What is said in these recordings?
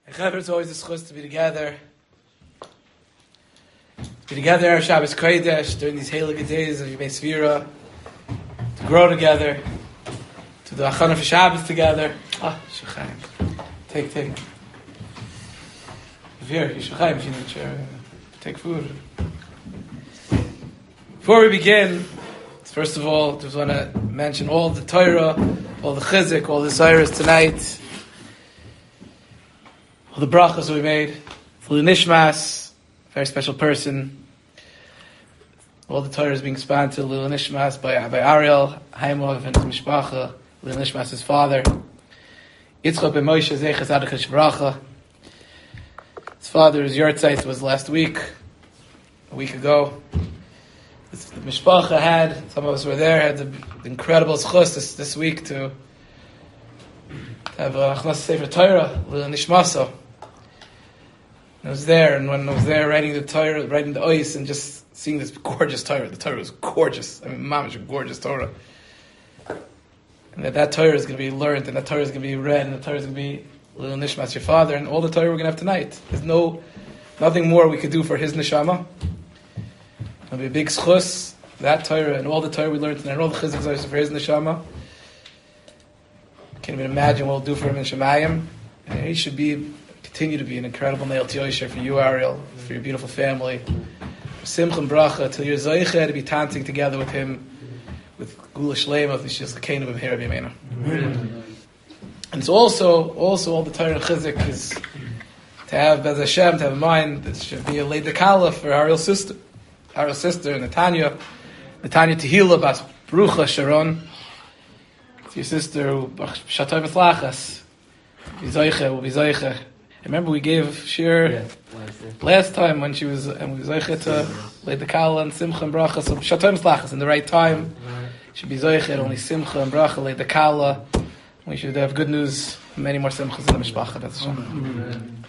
It's always a schus to be together. To be together on Shabbos Kodesh during these heilige days of Yemei Sefira. To grow together. To do Achana for Shabbos together. Shechayim. Take. Here, Shechayim, if you need a chair. Take food. Before we begin, first of all, just want to mention all the Torah, all the Chizuk, all the Zayras tonight. All the brachas we made, Fili Nishmas, very special person. All the Torah is being sponsored, Lil Nishmas by Ariel, Haimov and his Mishpacha, Lil Nishmas, his father. Yitzchak ben Moshe, Zeichas Adach Bracha. His father's Yortzeit was last week, a week ago. The Mishpacha had, some of us were there, had the incredible schus this week to have a Achnas Sefer Torah, Lil Nishmaso. I was there, and when I was there writing the Torah, writing the Ois, and just seeing this gorgeous Torah, the Torah was gorgeous. I mean, mamish, a gorgeous Torah. And that Torah is going to be learned, and that Torah is going to be read, and the Torah is going to be Lil Nishmas, your father, and all the Torah we're going to have tonight. There's nothing more we could do for his neshama. It'll be a big schus, that Torah, and all the Torah we learned tonight, and all the chizuk for his neshama. Can't even imagine what we'll do for him in Shemayim. And he should continue to be an incredible Neil Tiyosher for you, Ariel, for your beautiful family. For Simcha and Bracha, till you're Zoiche to be dancing together with him, with Gula Shleim of the Kingdom of Hira B'Yemena. And it's also all the Torah and Chizuk is to have Bez Hashem, to have in mind that should be a Leida Kala for Ariel's sister, Netanya Tehila Bas Brucha Sharon. It's your sister who Shatay Mitzlachas. Will be Zoiche. I remember we gave Shir last time when she was, and we Zoiche to Leida Kala and Simcha and Bracha. So Shatay Mitzlachas in the right time. Should be Zoiche, only Simcha and Bracha, Leida Kala. We should have good news, many more Simchas in the Mishpacha. That's Hashem.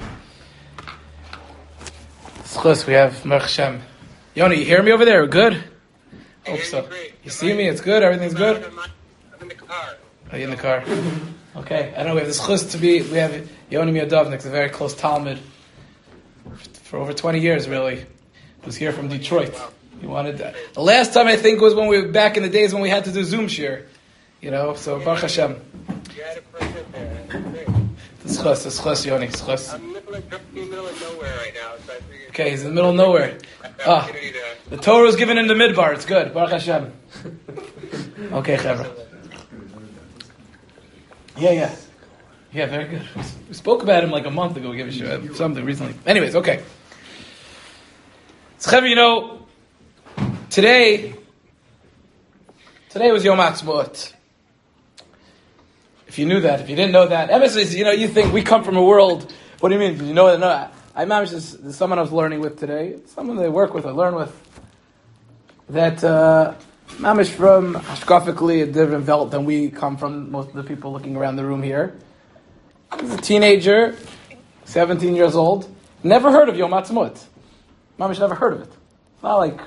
Schus, we have Merch Hashem. Yoni, you hear me over there? Good? Hope so. You see me? It's good? Everything's good? I'm in the car. Are you in the car? Okay. I know we have this chus to be. We have Yoni Miadovnik, a very close Talmud for over 20 years, really. He was here from Detroit. He wanted that. The last time I think was when we were back in the days when we had to do Zoom shir. So Baruch Hashem. You had a person there. Great. This chus, Yoni, this chus. I'm in the middle of nowhere right now, so I figured. Okay, he's in the middle of nowhere. The Torah was given in the midbar. It's good. Baruch Hashem. Okay, Chavra. Yeah, very good. We spoke about him like a month ago. We gave you something recently. Anyways, okay. So, Chavra, today was Yom Ha'atzmaut. If you knew that, if you didn't know that, you think we come from a world. What do you mean? Did you know that? No, I managed this. There's someone I was learning with today. Someone they work with, I learn with. That mamish from hashkafically a different belt than we come from. Most of the people looking around the room here. He's a teenager, 17 years old. Never heard of Yom Ha'atzmaut. Mamish never heard of it. It's not like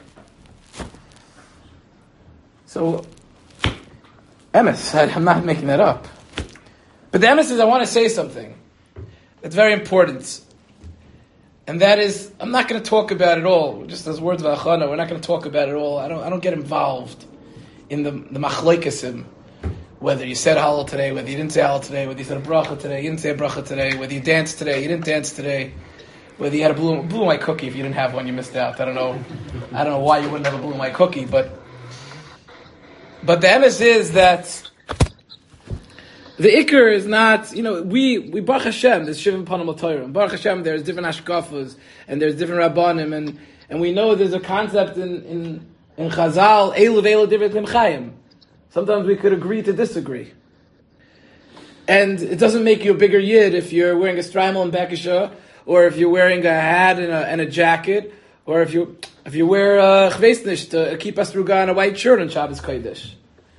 so. Emes, I'm not making that up. But the emes is, I want to say something that's very important. And that is, I'm not going to talk about it all. Just as words of achana, we're not going to talk about it all. I don't get involved in the machlokes, whether you said halal today, whether you didn't say halal today, whether you said a bracha today, you didn't say a bracha today, whether you danced today, you didn't dance today, whether you had a blue white cookie. If you didn't have one, you missed out. I don't know why you wouldn't have a blue white cookie, but the emes is that the ikar is not, we Baruch Hashem, there's Shivim Panim L'Torah, and Baruch Hashem, there's different Ashkafas, and there's different Rabbanim, and we know there's a concept in Chazal, Eilu different Chayim. Sometimes we could agree to disagree. And it doesn't make you a bigger yid if you're wearing a strimal and bekisha, or if you're wearing a hat and a jacket, or if you wear a chveisnish, a kippah struga and a white shirt on Shabbos Kodesh.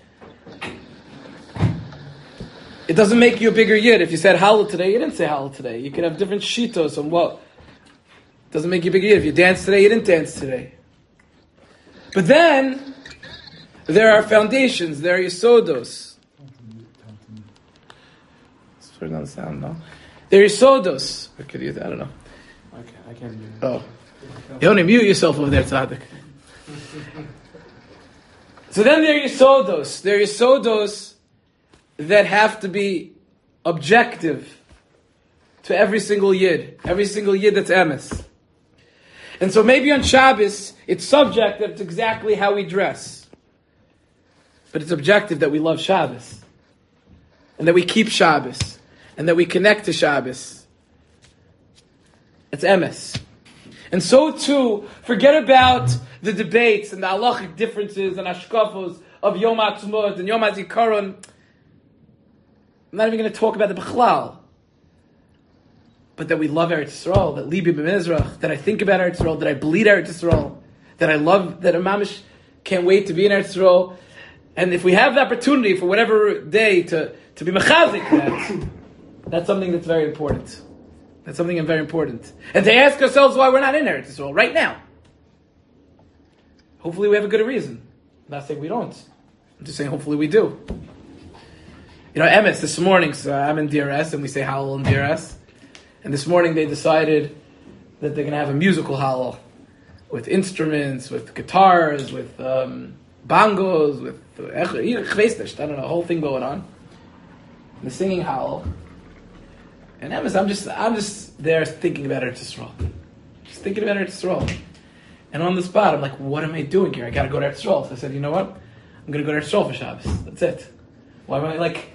It doesn't make you a bigger yid. If you said halal today, you didn't say halal today. You could have different shitos on what. It doesn't make you a bigger yid. If you danced today, you didn't dance today. But then, there are foundations, there are yisodos. Turn on the sound, no? They're Yisodos. Or could you, I don't know. Okay, I can't do it. Oh. You only mute yourself over there, Tzaddik. So then there are Yisodos. There are Yisodos that have to be objective to every single Yid. Every single Yid that's Emes. And so maybe on Shabbos, it's subjective to exactly how we dress. But it's objective that we love Shabbos. And that we keep Shabbos. And that we connect to Shabbos. It's Emes. And so too, forget about the debates and the halachic differences and hashkafos of Yom HaTzmaut and Yom HaZikaron. I'm not even going to talk about the Bechlal. But that we love Eretz Yisrael, that Libi b'Mizrach, that I think about Eretz Yisrael, that I bleed Eretz Yisrael, that I love, that Mamish can't wait to be in Eretz Yisrael. And if we have the opportunity for whatever day to be mechazik, that's something that's very important. That's something very important. And to ask ourselves why we're not in Eretz Yisrael right now. Hopefully we have a good reason. I'm not saying we don't. I'm just saying hopefully we do. You know, Emes, this morning, so I'm in DRS and we say Hallel in DRS. And this morning they decided that they're going to have a musical Hallel with instruments, with guitars, with bongos, with I don't know, a whole thing going on. And the singing Hallel. And Emes, I'm just there thinking about Eretz Yisrael. Just thinking about Eretz Yisrael. And on the spot, I'm like, what am I doing here? I got to go to Eretz Yisrael. So I said, you know what? I'm going to go to Eretz Yisrael for Shabbos. That's it. Why am I like?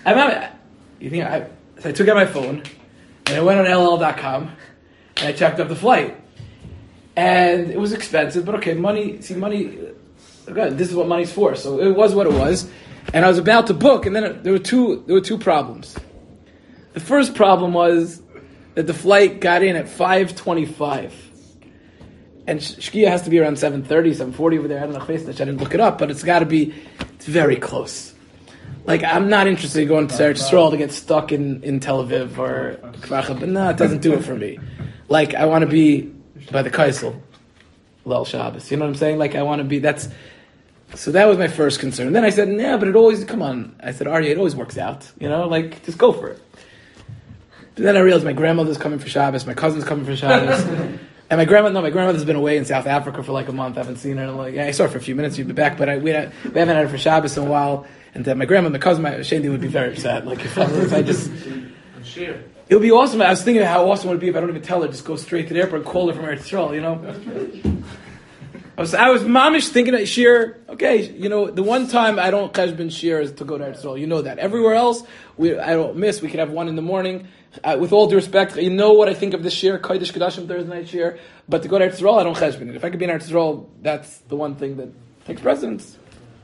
So I took out my phone and I went on LL.com and I checked up the flight. And it was expensive, but okay, money. Okay, this is what money's for. So it was what it was. And I was about to book, and then there were two problems. The first problem was that the flight got in at 5:25. And Shkia has to be around 7:30, 7:40 over there. I don't know, I didn't look it up, but it's very close. Like, I'm not interested in going to Eretz Yisrael to get stuck in Tel Aviv or Kfar Chaim, but no, it doesn't do it for me. Like, I want to be by the Kaisel, Lel Shabbos. You know what I'm saying? Like, I want to be, so that was my first concern. And then I said, yeah, but I said, Arya, it always works out. You know, like, just go for it. But then I realized my grandmother's coming for Shabbos, my cousin's coming for Shabbos. And my grandmother's been away in South Africa for like a month. I haven't seen her. I'm like, yeah, I saw her for a few minutes. She'd be back, but we haven't had her for Shabbos in a while. And my grandma, my cousin, Shandy would be very upset. Like if I just, it would be awesome. I was thinking how awesome it would be if I don't even tell her, just go straight to the airport and call her from Eretz Yisrael. You know, I was mamish thinking that Shir. Okay, you know, the one time I don't cheshbon Shir is to go to Eretz Yisrael. You know that. Everywhere else, I don't miss. We could have one in the morning. With all due respect, you know what I think of this Shir, Kodesh Kodashim Thursday night Shir. But to go to Eretz Yisrael, I don't cheshbon it. If I could be in Eretz Yisrael, that's the one thing that takes precedence.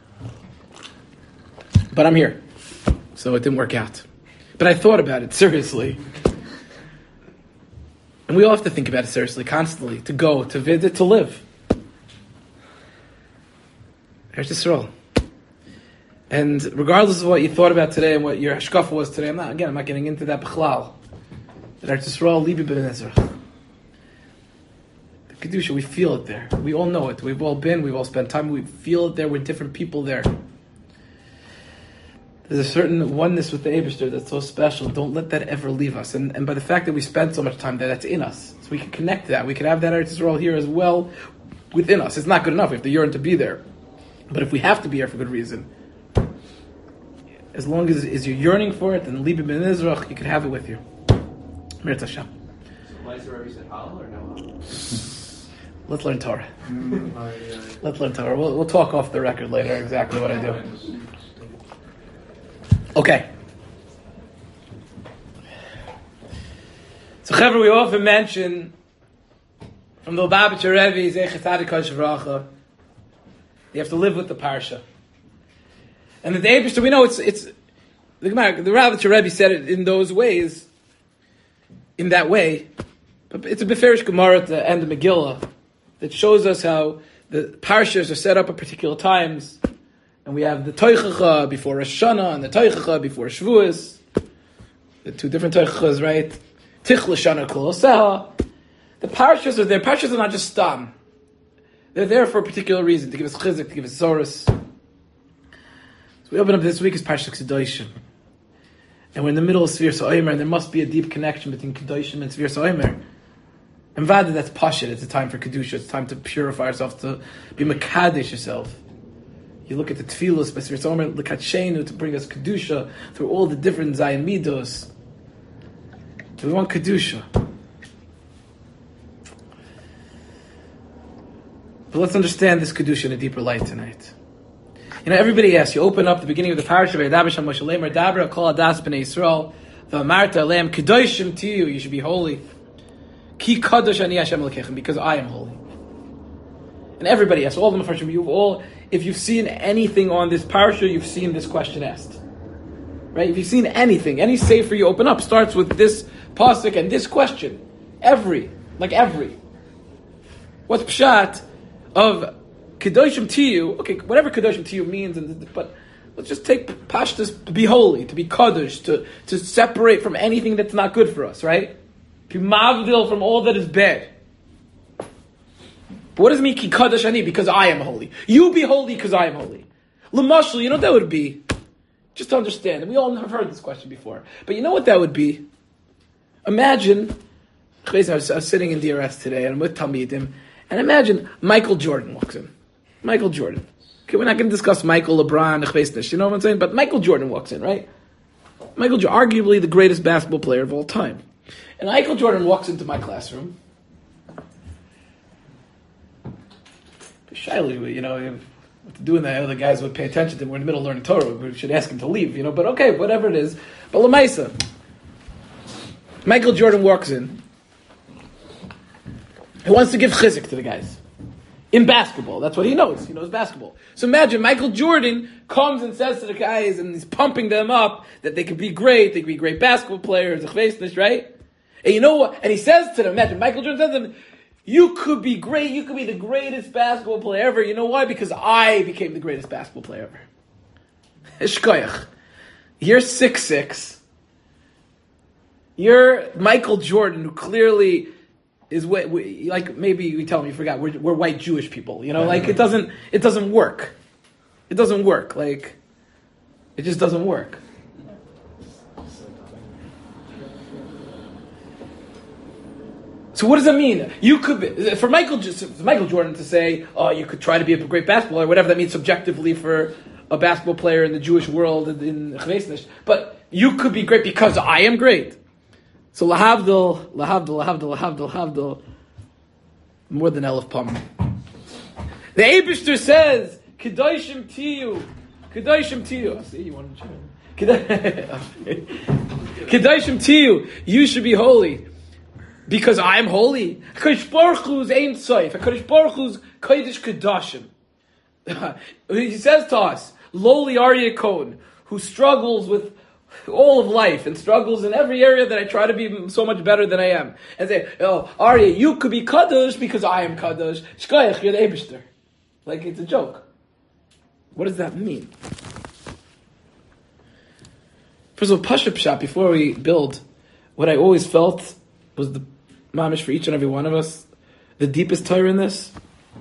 But I'm here. So it didn't work out. But I thought about it seriously. And we all have to think about it seriously, constantly. To go, to visit, to live. Eretz Yisrael. And regardless of what you thought about today and what your hashkafa was today, I'm not getting into that b'chlal. That Eretz Yisrael, Libi b'Mizrach. The Kedusha, we feel it there. We all know it. We've all been, we've all spent time, we feel it there with different people there. There's a certain oneness with the Eibishter that's so special. Don't let that ever leave us. And by the fact that we spend so much time there, that's in us. So we can connect to that. We can have that Eretz Yisrael here as well within us. It's not good enough. We have to yearn to be there. But if we have to be here for good reason, as long as you're yearning for it, then Libi ben Izrach, you can have it with you. Mir Hashem. So Lisa Rebbe said Hallel or no? Let's learn Torah. Let's learn Torah. We'll talk off the record later exactly what I do. Okay. So, Chaver, we often mention from the Lubavitcher Rebbe, Zecher Tzadik Kodesh V'Racha, you have to live with the parsha. And the Eibishter, we know it's the Lubavitcher Rebbe said it in those ways, in that way, but it's a Beferish Gemara at the end of Megillah that shows us how the parshas are set up at particular times. And we have the Toichacha before Rosh Hashanah and the Toichacha before Shavuos. The two different Toichachas, right? Tichl Shana Kol Oseha. The parashas are there. Parashas are not just stam. They're there for a particular reason, to give us chizik, to give us zorus. So we open up this week as Parashat Kedoshim. And we're in the middle of Sfir Sa'omer, and there must be a deep connection between Kedoshim and Sfir Sa'omer. And Vada, that's Pashit. It's a time for Kedusha. It's time to purify yourself, to be Mekadesh yourself. You look at the Tfilos by Sfir Sa'omer, L'Katshenu, to bring us Kedusha through all the different Zayin Midos. We want Kedusha. But let's understand this Kedusha in a deeper light tonight. You know, everybody asks, you open up the beginning of the parasha, V'yadaber Moshe Lemer Dabra Kol Adas B'nei Yisrael, V'amarta Aleim Kedoshim to you should be holy. Ki Kadosh Ani Hashem Elokechem, because I am holy. And everybody asks, all the Mefarshim, if you've seen anything on this parasha, you've seen this question asked. Right? If you've seen anything, any sefer you open up starts with this pasuk and this question. Every. What's pshat of Kedoshim to you? Okay, whatever Kedoshim to you means, but let's just take pashtus, to be holy, to be kadosh, to separate from anything that's not good for us, right? To be mavdil from all that is bad. But what does it mean, ki kadosh ani? Because I am holy. You be holy because I am holy. L'mashal, you know what that would be? Just to understand, and we all have heard this question before, but you know what that would be? Imagine, I was sitting in DRS today, and I'm with Talmidim, and imagine Michael Jordan walks in. Michael Jordan. Okay, we're not going to discuss Michael, LeBron, you know what I'm saying? But Michael Jordan walks in, right? Michael Jordan, arguably the greatest basketball player of all time. And Michael Jordan walks into my classroom. Shyly, you know, what to do in that, other guys would pay attention to him. We're in the middle of learning Torah. We should ask him to leave, you know. But okay, whatever it is. But Lamaisa. Michael Jordan walks in. He wants to give chizik to the guys. In basketball. That's what he knows. He knows basketball. So imagine Michael Jordan comes and says to the guys, and he's pumping them up, that they could be great, they could be great basketball players, right? And you know what? And he says to them, imagine Michael Jordan says to them, you could be great, you could be the greatest basketball player ever. You know why? Because I became the greatest basketball player ever. Shkoyach. You're 6'6". You're Michael Jordan, who clearly is like, maybe you tell me you forgot, we're white Jewish people, you know, like it doesn't work. It doesn't work. Like, it just doesn't work. So what does that mean? You could be, for Michael Jordan to say, oh, you could try to be a great basketball player, whatever that means subjectively for a basketball player in the Jewish world in Chveisnish, but you could be great because I am great. So lahavdil, more than Elif Pam. The Eibishter says, Kedoshim to you. See, you want to check. Kedoshim to you. You should be holy. Because I am holy. HaKadosh Baruch Hu's Ein Sof. HaKadosh Baruch Hu's Kodesh Kedoshim. He says to us, lowly Aryeh Cohen, who struggles with all of life and struggles in every area that I try to be so much better than I am. And say, oh, Aryeh, you could be Kadosh because I am Kadosh. Shkoyach, you're the Eibishter. Like it's a joke. What does that mean? First of all, Pashup Shop, before we build, what I always felt was the mamish for each and every one of us, the deepest Torah in this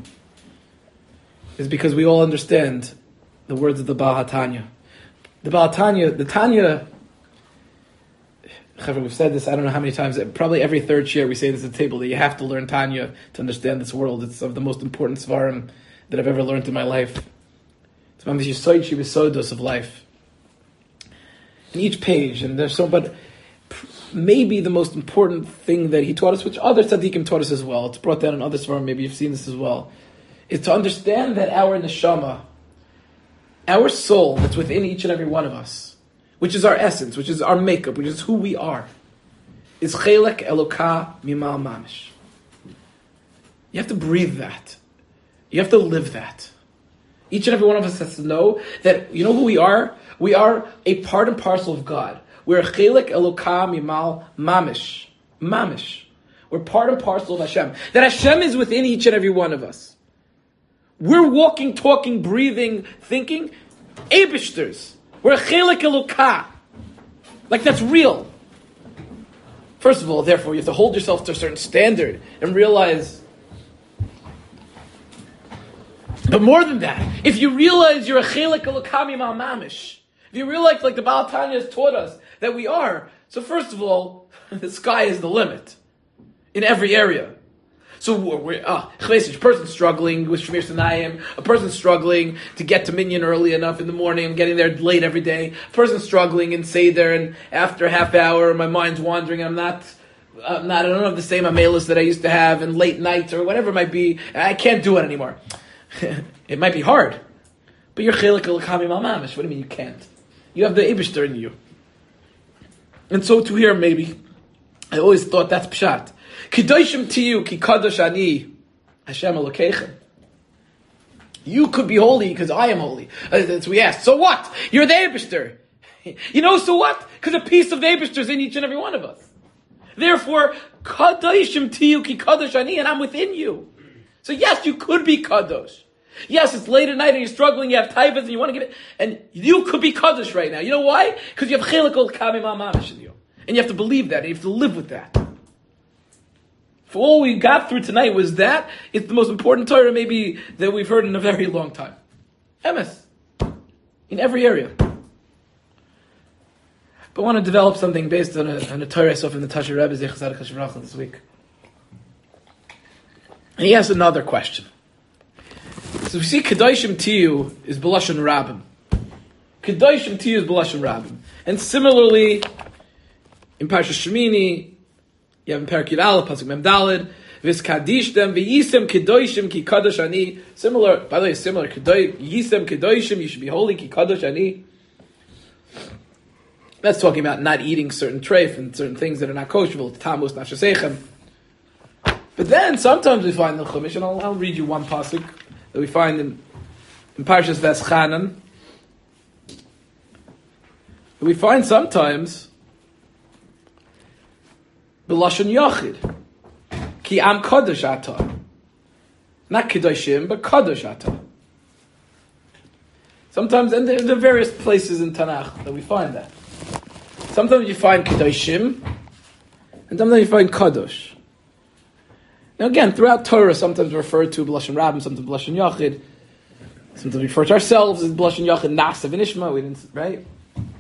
is because we all understand the words of the Baal HaTanya. The Tanya, we've said this I don't know how many times, probably every third share we say this at the table, that you have to learn Tanya to understand this world. It's of the most important svarim that I've ever learned in my life. It's mamish yisoid shivisodos of life. In each page, and there's so, but maybe the most important thing that he taught us, which other tzaddikim taught us as well, it's brought down in other svarim, maybe you've seen this as well, is to understand that our neshama, our soul that's within each and every one of us, which is our essence, which is our makeup, which is who we are, is chelek Eloka mimal mamish. You have to breathe that. You have to live that. Each and every one of us has to know that, you know who we are? We are a part and parcel of God. We're chelek Eloka mimal mamish. Mamish. We're part and parcel of Hashem. That Hashem is within each and every one of us. We're walking, talking, breathing, thinking. Eibishters. We're a chelek Eloka. Like that's real. First of all, therefore, you have to hold yourself to a certain standard and realize. But more than that, if you realize you're a chelek Eloka mimal mamish, if you realize, like the Baal Tanya has taught us, that we are. So first of all, the sky is the limit in every area. So a person struggling with Shemir Sinayim, a person struggling to get to Minyan early enough in the morning, I'm getting there late every day, a person struggling in Seder, and after a half hour my mind's wandering, I don't have the same amelis that I used to have, and late nights or whatever it might be, I can't do it anymore. It might be hard, but you're chelik l'kami mamash. What do you mean you can't? You have the Eibishter in you. And so to here, maybe, I always thought that's pshat. Kedoshim tiyu ki kadosh ani Hashem Elokeichem. You could be holy because I am holy. So we asked, so what? You're the Eibishter. So what? Because a piece of the Eibishter is in each and every one of us. Therefore, kadoshim tiyu ki kadosh ani, and I'm within you. So yes, you could be kadosh. Yes, it's late at night and you're struggling, you have taivas and you want to give it, and you could be kadosh right now. You know why? Because you have chelik kami mamash in you. And you have to believe that, and you have to live with that. If all we got through tonight was that, it's the most important Torah maybe that we've heard in a very long time. Emes. In every area. But I want to develop something based on a Torah I saw from the Tasha Rebbe Zechazad HaKashrach this week. And he asked another question. So we see Kedoshim Tiyu is B'lashon Rabbim. Kedoshim Tiyu is B'lashon Rabbim. And similarly, in Parshas Shemini, you have in Perek Yud Aleph, Pasuk Mem Daled, V'skadishtem v'yisem kedoshim ki kadosh ani. Similar, by the way, similar. Yisem kedoshim, you should be holy ki kadosh ani. That's talking about not eating certain treif and certain things that are not kosher, tamus nashasechem. But then sometimes we find in the Chumash, and I'll read you one pasuk that we find in Parshas Veschanan. We find sometimes B'lashon Yachid. Ki am Kadosh Ata. Not Kedoshim, but Kadosh Ata. Sometimes, and there are various places in Tanakh that we find that. Sometimes you find Kedoshim, and sometimes you find Kadosh. Now again, throughout Torah, sometimes referred to B'lashon Rabbim, sometimes B'lashon Yachid. Sometimes we refer to ourselves as B'lashon Yachid, Nasav and Ishma, we didn't, right?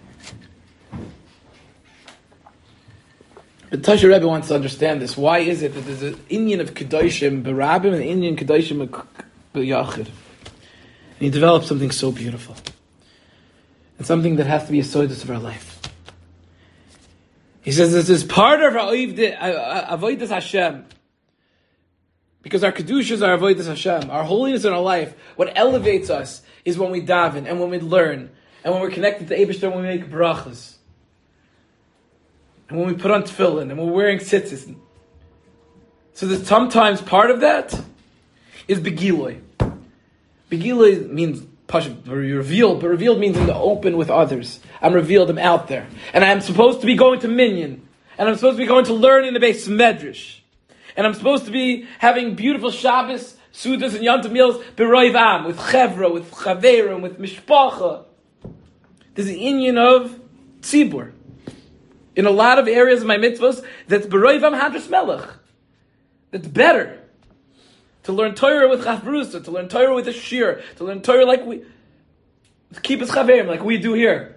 But Tasha Rebbe wants to understand this. Why is it that there's an Inyan of Kedoshim B'Rabbim and an Inyan Kedoshim B'Yachid? And he developed something so beautiful. And something that has to be a soidus of our life. He says this is part of our Avodas Hashem. Because our Kedushas are Avodas Hashem. Our holiness in our life, what elevates us is when we daven and when we learn and when we're connected to Eibishter, when we make brachas. And when we put on tefillin, and we're wearing tzitzis. So that sometimes part of that is begiloi. Begiloi means revealed, but revealed means in the open with others. I'm revealed, I'm out there. And I'm supposed to be going to Minyan. And I'm supposed to be going to learn in the Beis Medrash. And I'm supposed to be having beautiful Shabbos, Sudas, and Yom Tov meals, B'roiv Am, with Chevra, with Chaverim, with Mishpacha. There's an inyan of Tzibur. In a lot of areas of my mitzvahs, that's B'roivam Hadras Melech. That's better. To learn Torah with Chafrusa, to learn Torah with a shir, to learn Torah like we, keep us chaverim, like we do here.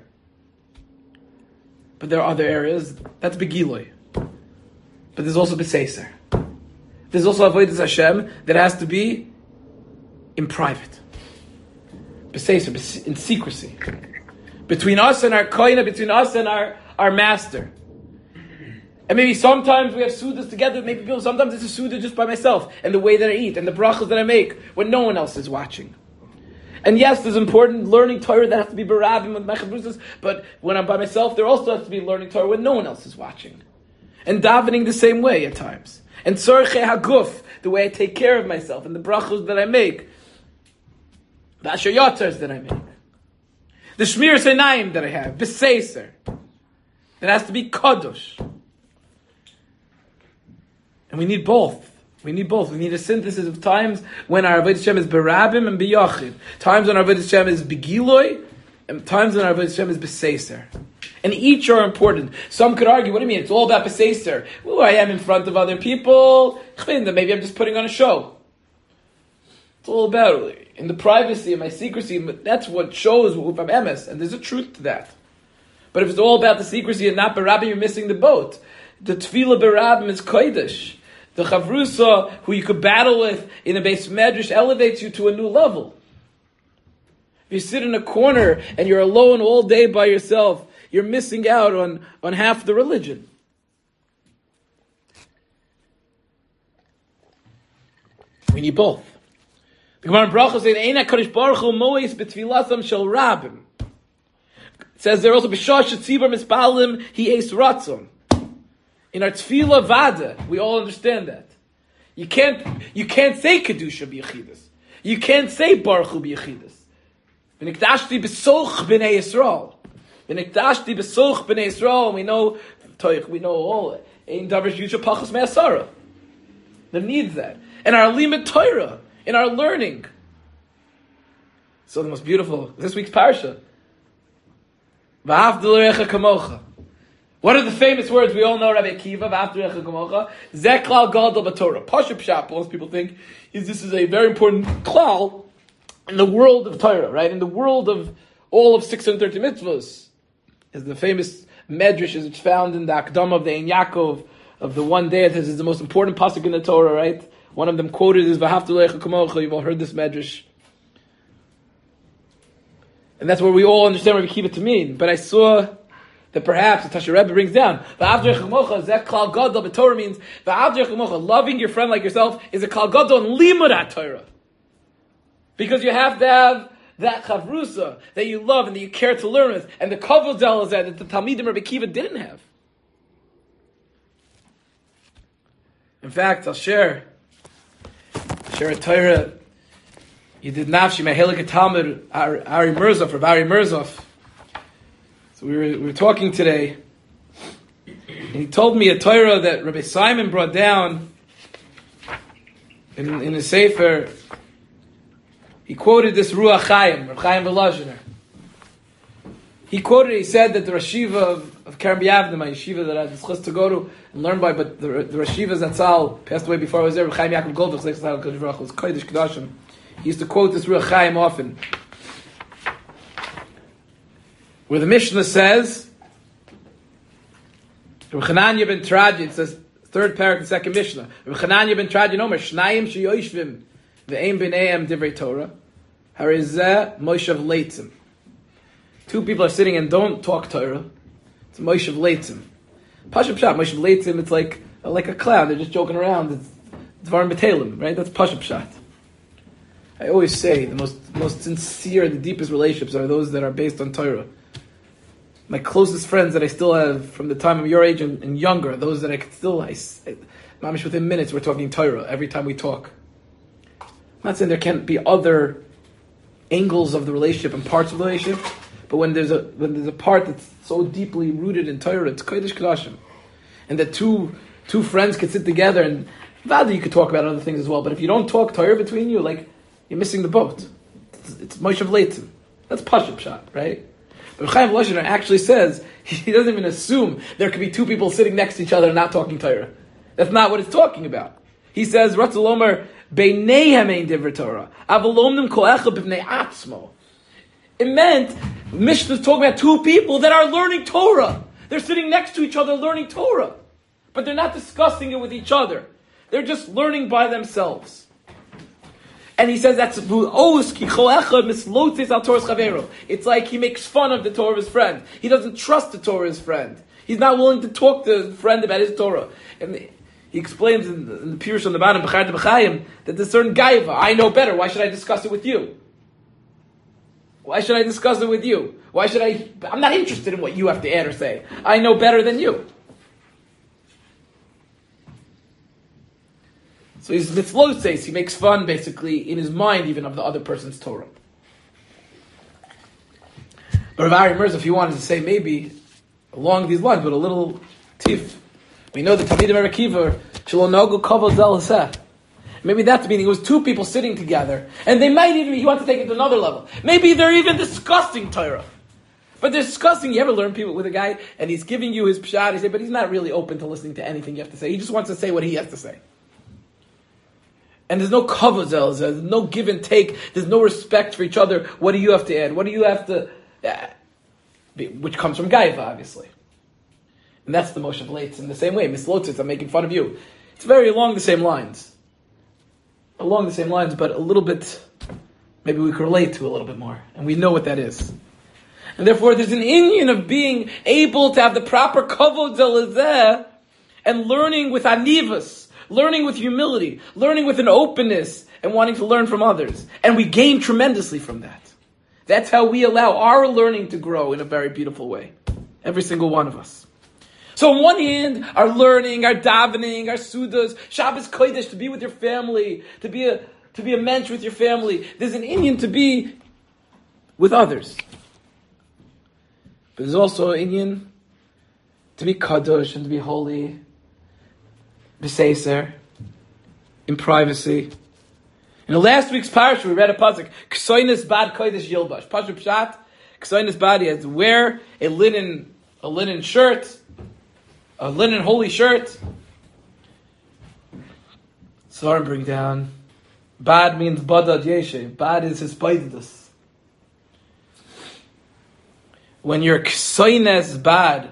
But there are other areas, that's Begiloi. But there's also B'Seiser. There's also Avodas Hashem that has to be in private. B'Seiser, in secrecy. Between us and our koina, between us and our master. And maybe sometimes we have sudas together, maybe people, sometimes it's a suda just by myself, and the way that I eat, and the brachas that I make, when no one else is watching. And yes, there's important learning Torah that has to be barabim with mechabrusas, but when I'm by myself, there also has to be learning Torah when no one else is watching. And davening the same way at times. And tzorchei haguf, the way I take care of myself, and the brachas that I make, the asher yotzers that I make. The Shmir Seinaim that I have, B'Seiser. It has to be Kadosh. And we need both. We need both. We need a synthesis of times when our Avodas Hashem is B'Rabbim and B'Yachid. Times when our Avodas Hashem is Begiloi, and times when our Avodas Hashem is B'Seiser. And each are important. Some could argue, what do you mean? It's all about B'Seiser. Who I am in front of other people. Maybe I'm just putting on a show. It's all about in the privacy and my secrecy. That's what shows if I'm emes, and there's a truth to that. But if it's all about the secrecy and not Barabim, you're missing the boat. The Tefillah Barabim is Kodesh. The Chavrusa, who you could battle with in a base medrash, elevates you to a new level. If you sit in a corner and you're alone all day by yourself, you're missing out on half the religion. We need both. The Gemara in Bracha says, "Eina Kadosh Baruch Hu mois betfilasam shel rabim." It says there also, "B'shosh tzibur mispalim he eis ratzon." In our tefillah vada, we all understand that. You can't say kedusha b'yechidus. You can't say Baruch Hu b'yechidus. V'nikdashti b'soch b'nei Yisrael. V'nikdashti b'soch b'nei Yisrael. We know all. Ein davar yusha pachas me'asara. There needs that. And our limit Torah, in our learning. So the most beautiful, this week's parasha. V'ahavta l'recha kamocha. What are the famous words we all know, Rabbi Akiva? V'ahavta l'recha kamocha. Zeh klal gadol b'Torah. Pashup Pshat, most people think, this is a very important klal in the world of Torah, right? In the world of all of 630 mitzvahs. Is the famous medrash, as it's found in the Akdama of the Ein Yaakov, of the one day. This is the most important pasuk in the Torah, right? One of them quoted is V'ahavta l'recha kamocha. You've all heard this medrash. And that's where we all understand Rabbi Akiva to mean. But I saw that perhaps the Tasha Rebbe brings down V'ahavta l'recha kamocha, zeh klal gadol, but Torah means V'ahavta l'recha kamocha, loving your friend like yourself is a klal gadol and limud Torah. Because you have to have that chavrusa that you love and that you care to learn with, and the kavod zelazeh that the Talmidim Rabbi Akiva didn't have. In fact, I'll share a Torah. You did nafshi mehelik Talmud Ari Mirzov, Rabbi Ari Mirzov. So we were talking today, and he told me a Torah that Rabbi Simon brought down in a sefer. He quoted this Ruach Chaim, Rav Chaim Volozhiner. He said that the Rashiva of Kerem B'Yavne, my yeshiva that I had the chus to go to and learn by, but the Rashiva Zatzal passed away before I was there, Rav Chaim Yaakov Goldberg, was Kodesh Kedashim. He used to quote this Ruach Chaim often. Where the Mishnah says, Rav Chananya ben Teradya, it says, third parak, the second Mishnah, Rav Chananya ben Teradya Omer, Shnayim sheyoshvim, ve'ein b'neihem divrei Torah, harizeh moshav leitzim. Two people are sitting and don't talk Torah. It's moshav leitzim. Pashup Pshat, moshav leitzim, it's like a clown, they're just joking around. It's dvarim b'telim, right? That's Pashup Pshat. I always say the most sincere, the deepest relationships are those that are based on Torah. My closest friends that I still have from the time of your age and younger, those that I could still, mamish within minutes, we're talking Torah every time we talk. I'm not saying there can't be other angles of the relationship and parts of the relationship, but when there's a part that's so deeply rooted in Torah, it's Kodesh Kodashim, and that two friends could sit together and value you could talk about other things as well. But if you don't talk Torah between you, like you're missing the boat. It's Moshav Leitzim. That's Pashup Pshat, right? But Chaim Volozhiner actually says he doesn't even assume there could be two people sitting next to each other and not talking Torah. That's not what it's talking about. He says Ratzul Omer Beineihem ein divrei Torah avalomnim kol echad b'vnei atzmo. It meant Mishnah is talking about two people that are learning Torah. They're sitting next to each other learning Torah, but they're not discussing it with each other. They're just learning by themselves. And he says that's it's like he makes fun of the Torah of his friend. He doesn't trust the Torah of his friend. He's not willing to talk to his friend about his Torah. And he explains in the Pirush on the bottom, B'chayim B'chayim, that there's certain gaiva. I know better. Why should I discuss it with you? Why should I discuss it with you? I'm not interested in what you have to add or say. I know better than you. So he's mitzloses, he makes fun, basically, in his mind, even of the other person's Torah. But Rav Ari Mirzov, if he wanted to say maybe along these lines, but a little tif, we know that Talmidim Rabbi Akiva, Shalonogu Kavod Zel Haseh. Maybe that's meaning it was two people sitting together, and they might even, he wants to take it to another level. Maybe they're even discussing Torah. But they're discussing, you ever learn people with a guy, and he's giving you his pshat, but he's not really open to listening to anything you have to say. He just wants to say what he has to say. And there's no kavod zel, there's no give and take, there's no respect for each other. What do you have to add? What do you have to... which comes from Gaiva, obviously. And that's the Moshe Leitz in the same way. Mislotzitz, I'm making fun of you. It's very along the same lines. Along the same lines, but a little bit, maybe we can relate to a little bit more. And we know what that is. And therefore, there's an union of being able to have the proper kavod zelazeh and learning with anivus, learning with humility, learning with an openness, and wanting to learn from others. And we gain tremendously from that. That's how we allow our learning to grow in a very beautiful way. Every single one of us. So on one hand, our learning, our davening, our sudas, Shabbos Kodesh, to be with your family, to be a mensch with your family. There's an Indian to be with others. But there's also an Indian to be kadosh and to be holy, b'seiser, in privacy. In the last week's parsha, we read a pasuk, K'soinus bad kodesh yilbash. Pasuk pshat, K'soinus bad, he has to wear a linen shirt, a linen holy shirt. Svarim bring down, bad means badad yeshe. Bad is his baidus. When you're k'soines bad,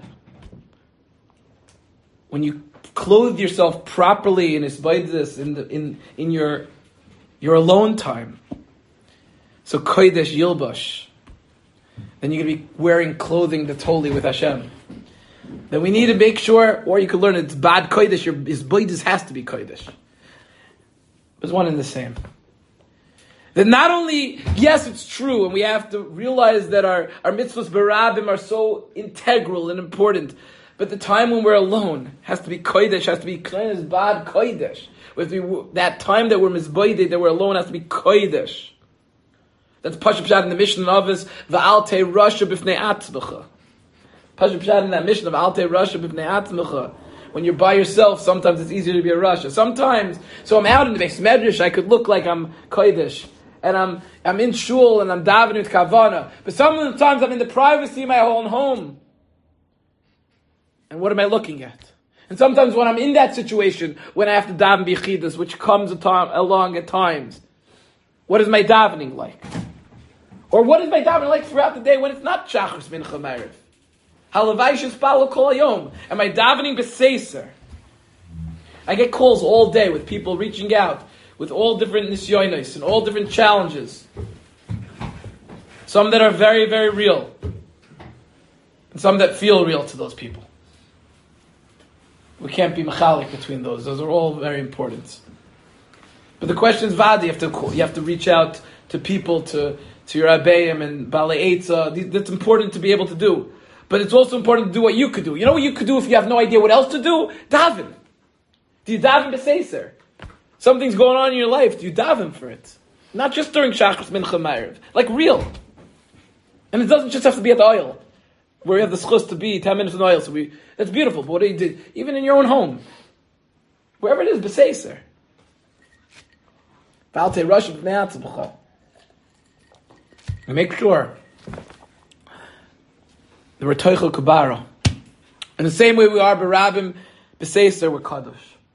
when you clothe yourself properly in his baidus, in your alone time, so kodesh yilbash, then you're going to be wearing clothing that's holy with Hashem. Then we need to make sure, or you could learn it's bad kodesh, his baidus has to be kodesh. There's one and the same. That not only, yes, it's true, and we have to realize that our mitzvahs barabim are so integral and important, but the time when we're alone has to be kodesh, has to be kodesh, bad kodesh. That time that we're mizbayde, that we're alone, has to be kodesh. That's Pashup Pshat in the Mishnah of us, Va'alte Rasha b'fnei atzmecha. Pashup Pshat in that Mishnah of Alte Rasha b'fnei atzmecha. When you're by yourself, sometimes it's easier to be a Rasha. Sometimes, so I'm out in the Beis Medrash, I could look like I'm kodesh. And I'm in shul and I'm davening with kavana. But sometimes I'm in the privacy of my own home. And what am I looking at? And sometimes when I'm in that situation, when I have to daven bichidus, which comes along at times, what is my davening like? Or what is my davening like throughout the day when it's not shachris mincha ma'ariv? Halavai shespalo kol hayom. Am I davening b'seiser? I get calls all day with people reaching out with all different nisyonos and all different challenges. Some that are very, very real. And some that feel real to those people. We can't be machalik between those. Those are all very important. But the question is, Vadi, you have to reach out to people, to your Abayim and Balei Eitzah. That's important to be able to do. But it's also important to do what you could do. You know what you could do if you have no idea what else to do? Daven. Do you daven b'seiser? Something's going on in your life. Do you daven for it? Not just during Shachris Mincha Ma'ariv. Like real. And it doesn't just have to be at the oil, where you have the schus to be 10 minutes in the oil. So that's beautiful. But what do you do? Even in your own home. Wherever it is, b'seiser. V'alte Rasha b'fnei atzmecha. And make sure that we're toichel kabara. In the same way we are barabim b'seiser, we're kadosh.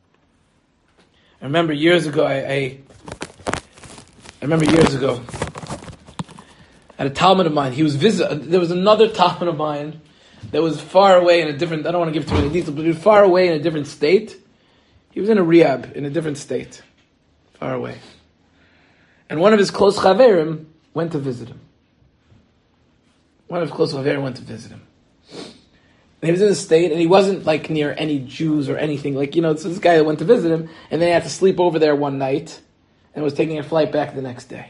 I remember years ago, I remember years ago, at a Talmud of mine, there was another Talmud of mine that was far away in a different, I don't want to give too many details, but he was far away in a different state. He was in a rehab in a different state, far away. And one of his close chaverim went to visit him. And he was in a state, and he wasn't like near any Jews or anything. Like, so this guy went to visit him, and then he had to sleep over there one night, and was taking a flight back the next day.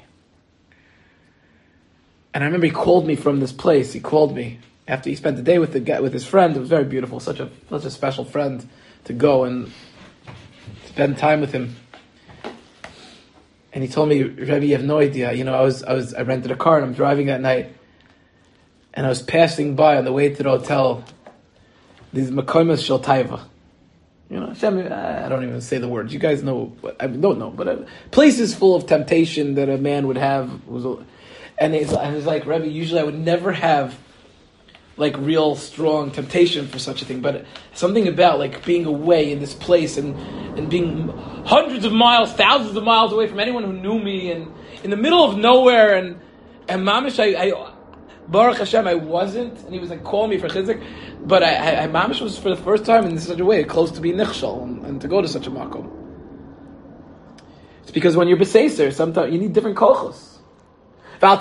And I remember he called me from this place. He called me after he spent the day with his friend. It was very beautiful, such a special friend to go and spend time with him. And he told me, Rebbe, you have no idea. I rented a car and I'm driving that night, and I was passing by on the way to the hotel these makoimas shel taiva. Hashem, I don't even say the words. You guys know, I don't know, but places full of temptation that a man would have. And it's like, Rebbe, usually I would never have like real strong temptation for such a thing, but something about like being away in this place and being hundreds of miles, thousands of miles away from anyone who knew me, and in the middle of nowhere, and mamish, Baruch Hashem, I wasn't, and he was like, call me for chizik, but I mamish was for the first time in such a way, close to be nichshal, and to go to such a makom. It's because when you're beseser, sometimes you need different kochos. But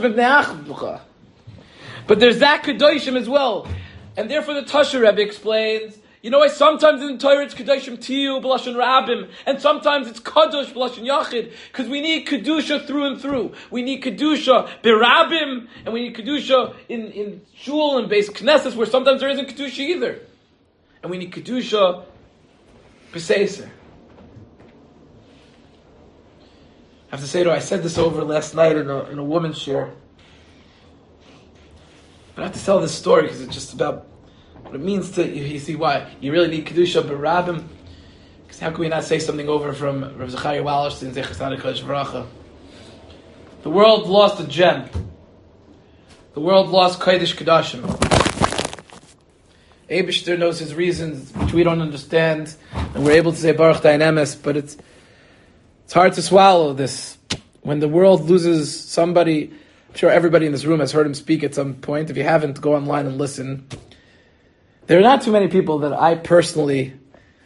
there's that kedoshim as well. And therefore the Tasha Rebbe explains, you know why sometimes in the Torah it's kedoshim tiyu b'lashon rabim, and sometimes it's kadosh b'lashon yachid, because we need kedusha through and through. We need kedusha b'rabim, and we need kedusha in shul and base knesses, where sometimes there isn't kedusha either. And we need kedusha b'seiser. I have to say, though, I said this over last night in a woman's share. But I have to tell this story because it's just about what it means to, you see why. You really need Kedusha B'Rabim. Because how can we not say something over from Rav Zachariah Wallerstein, Zecher Tzaddik V'Racha? The world lost a gem. The world lost Kodesh Kodashim. Eibishter knows his reasons, which we don't understand, and we're able to say Baruch Dayan Emes, but it's hard to swallow this. When the world loses somebody, I'm sure everybody in this room has heard him speak at some point. If you haven't, go online and listen. There are not too many people that I personally,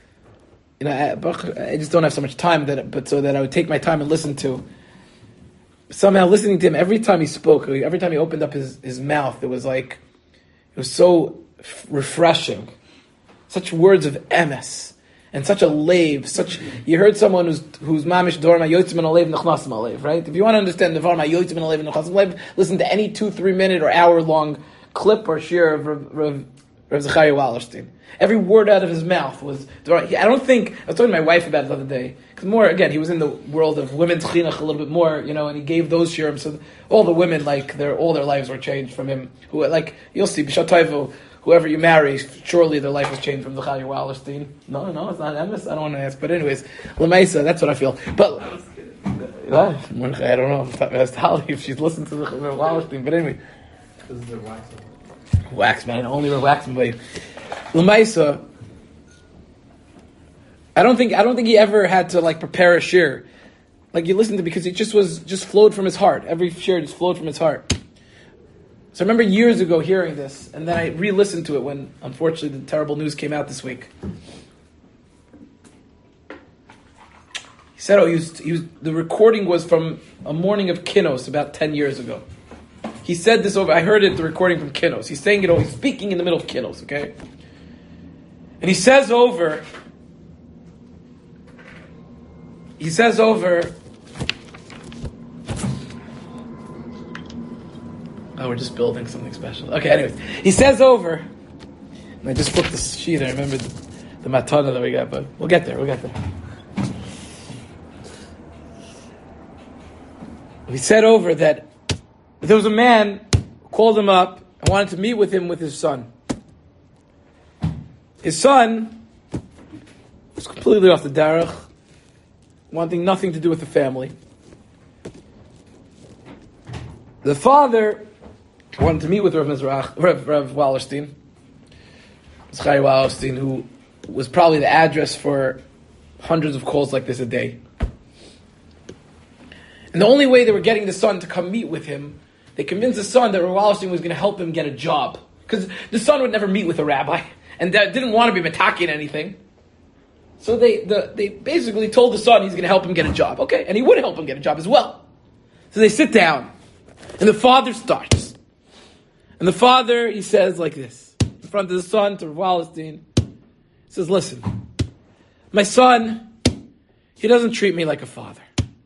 I just don't have so much time so that I would take my time and listen to. Somehow listening to him, every time he spoke, every time he opened up his mouth, it was so refreshing. Such words of emes. And such a lave, you heard someone who's mamish dorma yotzim and alev nechnasim alev, right? If you want to understand the dorma yotzim and alev nechnasim alev, listen to any 2-3 minute or hour long clip or shir of Rav Zachariah Wallerstein. Every word out of his mouth was. I was talking to my wife about it the other day, because again, he was in the world of women's chinuch a little bit more, and he gave those shirim. So all the women, all their lives were changed from him. Who, you'll see, b'shat toivu, whoever you marry, surely their life was changed from Zachariah Wallerstein. No, it's not emes. I don't want to ask, but anyways, Lamaisa, that's what I feel. But I don't know. Ask Holly if she's listened to the Wallerstein. But anyway, This is their wax man, only wax man. Lamaisa, I don't think he ever had to prepare a shir. You listened to, because it just flowed from his heart. Every shir just flowed from his heart. So I remember years ago hearing this, and then I re-listened to it when, unfortunately, the terrible news came out this week. He said, the recording was from a morning of Kinos about 10 years ago. He said this over, I heard the recording from Kinos. He's saying it, he's speaking in the middle of Kinos, okay? And he says over, oh, we're just building something special. Okay, anyways. He says over, and I just flipped the sheet, I remember the matana that we got, but we'll get there. He said over that there was a man who called him up and wanted to meet with him with his son. His son was completely off the derech, wanting nothing to do with the family. The father wanted to meet with Rav Wallerstein, Zachariah Wallerstein, who was probably the address for hundreds of calls like this a day. And the only way they were getting the son to come meet with him, they convinced the son that Rav Wallerstein was going to help him get a job. Because the son would never meet with a rabbi, and didn't want to be metakin anything. So they basically told the son he's going to help him get a job. Okay, and he would help him get a job as well. So they sit down, and the father starts. And the father, he says like this, in front of the son, to Rav Wallerstein, he says, listen, my son, he doesn't treat me like a father.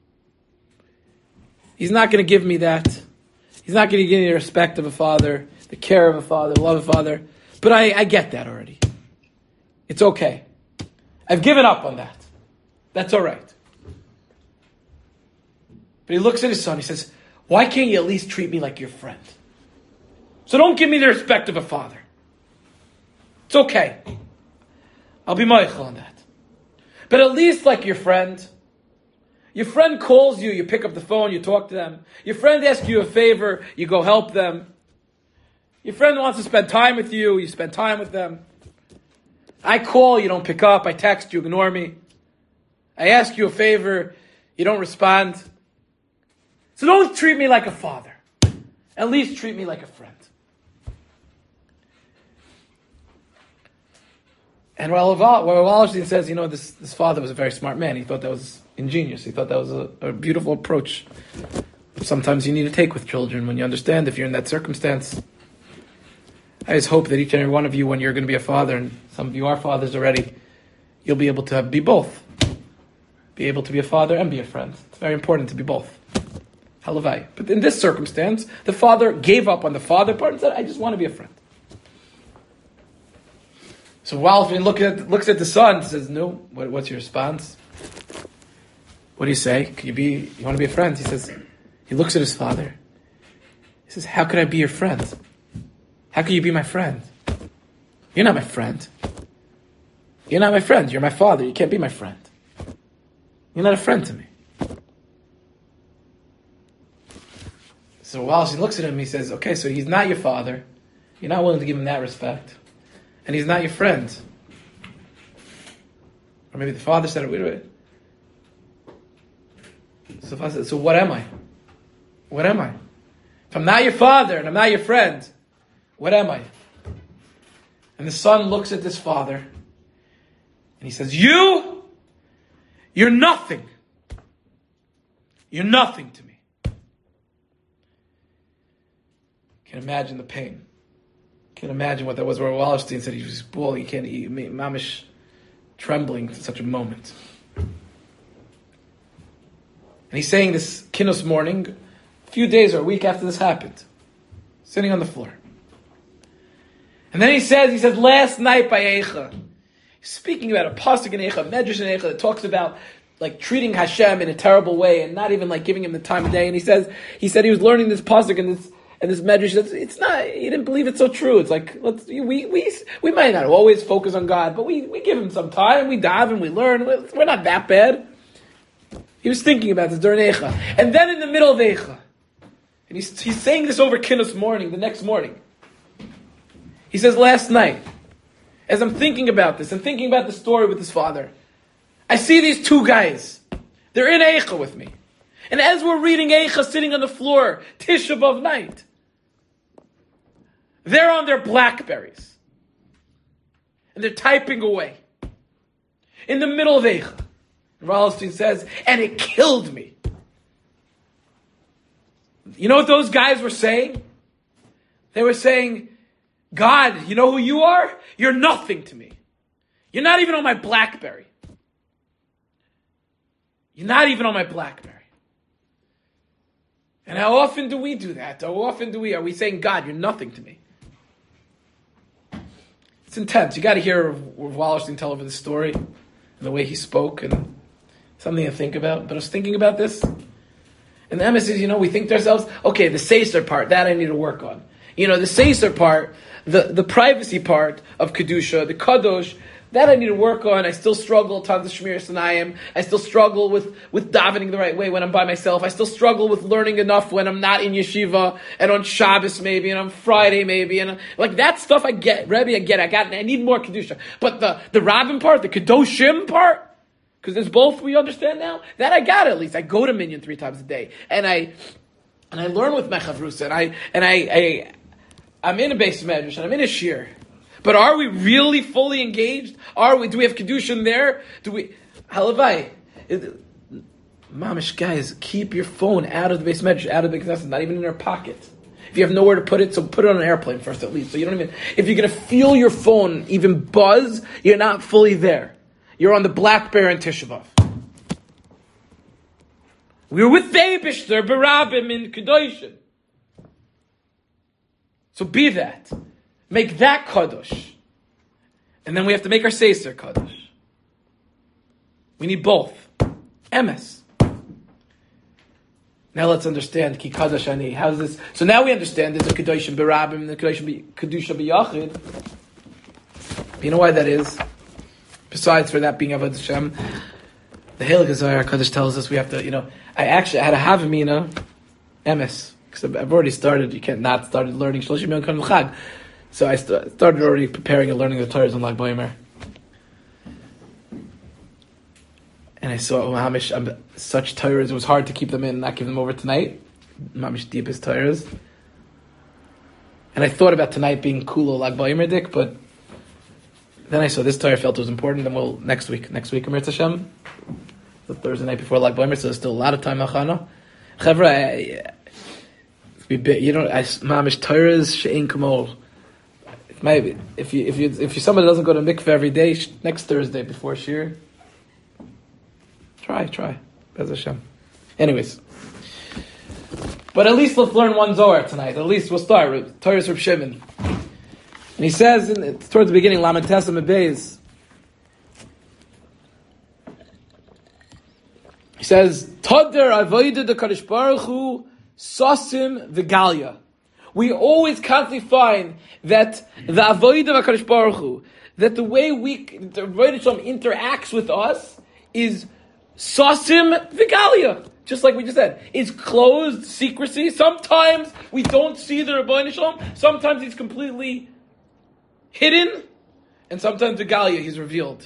He's not going to give me that. He's not going to give me the respect of a father, the care of a father, the love of a father. But I get that already. It's okay. I've given up on that. That's all right. But he looks at his son, he says, why can't you at least treat me like your friend? So don't give me the respect of a father. It's okay. I'll be meichel on that. But at least like your friend. Your friend calls you, you pick up the phone, you talk to them. Your friend asks you a favor, you go help them. Your friend wants to spend time with you, you spend time with them. I call, you don't pick up. I text, you ignore me. I ask you a favor, you don't respond. So don't treat me like a father. At least treat me like a friend. And while Wallerstein says, this father was a very smart man, he thought that was ingenious. He thought that was a beautiful approach. Sometimes you need to take with children when you understand if you're in that circumstance. I just hope that each and every one of you, when you're going to be a father, and some of you are fathers already, you'll be able to be both. Be able to be a father and be a friend. It's very important to be both. Halavai. But in this circumstance, the father gave up on the father part and said, I just want to be a friend. So Wallerstein looks at the son and says, no, what's your response? What do you say? You want to be a friend? He looks at his father. He says, how could I be your friend? How could you be my friend? You're not my friend. You're not my friend. You're my father. You can't be my friend. You're not a friend to me. So Wallerstein looks at him, he says, okay, so he's not your father. You're not willing to give him that respect. And he's not your friend. Or maybe the father said it. Wait a minute. So the father said, so what am I? What am I? If I'm not your father and I'm not your friend, what am I? And the son looks at this father and he says, you're nothing. You're nothing to me. Can imagine the pain. Can imagine what that was. Where Wallerstein said he was bawling. He can't eat. Mamish trembling to such a moment. And he's saying this Kinnos morning, a few days or a week after this happened, sitting on the floor. And then he says, last night by Eicha, speaking about a pasuk in Eicha, Medrash in Eicha that talks about like treating Hashem in a terrible way and not even like giving him the time of day. And he said he was learning this pasuk and this medrash, it's not, he didn't believe it's so true. It's like, we might not always focus on God, but we give him some time, we dive and we learn, we're not that bad. He was thinking about this during Eicha. And then in the middle of Eicha, and he's saying this over Kinnos morning, the next morning. He says, last night, as I'm thinking about this, and thinking about the story with his father, I see these two guys. They're in Eicha with me. And as we're reading Eicha, sitting on the floor, Tisha B'Av night, they're on their Blackberries. And they're typing away. In the middle of Eicha. Wallerstein says, and it killed me. You know what those guys were saying? They were saying, God, you know who you are? You're nothing to me. You're not even on my Blackberry. You're not even on my Blackberry. And how often do we do that? How often are we saying, God, you're nothing to me? It's intense. You got to hear Wallerstein tell over the story and the way he spoke and something to think about. But I was thinking about this. And the emes is, we think to ourselves, okay, the Seiser part, that I need to work on. The Seiser part, the privacy part of Kedusha, the Kadosh, that I need to work on. I still struggle tons of Shmir Sanayim. I still struggle with davening the right way when I'm by myself. I still struggle with learning enough when I'm not in yeshiva and on Shabbos maybe and on Friday maybe. And like that stuff I get. Rebbe, I need more Kedusha. But the Rabbin part, the Kedoshim part, because there's both we understand now, that I got at least. I go to Minyan 3 times a day. And I learn with Mechavrusa. And I'm in a base medrash and I'm in a shir. But are we really fully engaged? Do we have Kedushin there? Halavai. Mamish, guys, keep your phone out of the base medrash, out of the Knesset, not even in your pocket. If you have nowhere to put it, so put it on an airplane first at least. So you don't even, if you're going to feel your phone even buzz, you're not fully there. You're on the Blackberry and Tisha B'Av. We were with the Eibishter, Barabim in Kedoshim. So be that. Make that Kadosh. And then we have to make our Seiser Kadosh. We need both. Emes. Now let's understand Ki Kadosh Ani. How's this? So now we understand there's a Kedoshim Barabim and the Kedusha B'Yachid. You know why that is? Besides for that being Avodah Hashem, the Heilige Zohar Kadosh tells us we have to, I had a Havamina Emes. Because I've already started, you can't not started learning Shloshim Yom Kan L'Chag. So I started already preparing and learning the Torahs on Lag Boimer. And I saw such Torahs, it was hard to keep them in and not give them over tonight. Mamish deepest Torahs. And I thought about tonight being Kulo Lag Ba'omer Dik, but then I saw this Torah, I felt it was important. Then we'll next week, Amir Hashem, the Thursday night before Lag Ba'omer, so there's still a lot of time. Achana, Chevra, Mamish Torahs She'ein Kamol. Maybe if you somebody doesn't go to mikveh every day, next Thursday before Shir, try, Bez Hashem. Anyways. But at least let's learn one Zohar tonight. At least we'll start. Torah's Reb Shimon. And he says, towards the beginning, Lamed Tesam Beis, he says, Tadar Avodah de Kadosh Baruch Hu Sosim V'Galia. We always constantly find that the Avodah of HaKadosh Baruch Hu, that the way the Avodah Shalom interacts with us is Sosim V'Galia. Just like we just said, it's closed secrecy. Sometimes we don't see the Avodah Shalom. Sometimes he's completely hidden, and sometimes the Galia he's revealed.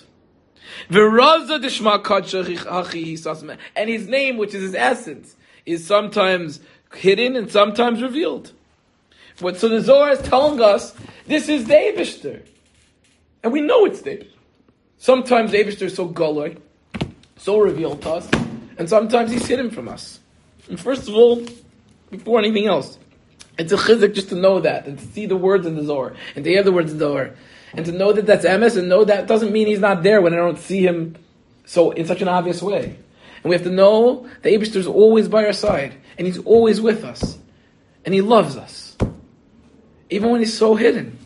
And his name, which is his essence, is sometimes hidden and sometimes revealed. So the Zohar is telling us this is the Eibishter, and we know it's the Eibishter. Sometimes the Eibishter is so goloi, so revealed to us, and sometimes he's hidden from us. And first of all, before anything else, it's a chizuk just to know that, and to see the words in the Zohar, and to hear the words in the Zohar, and to know that that's emes, and know that doesn't mean he's not there when I don't see him so in such an obvious way. And we have to know the Eibishter is always by our side, and he's always with us, and he loves us, even when he's so hidden.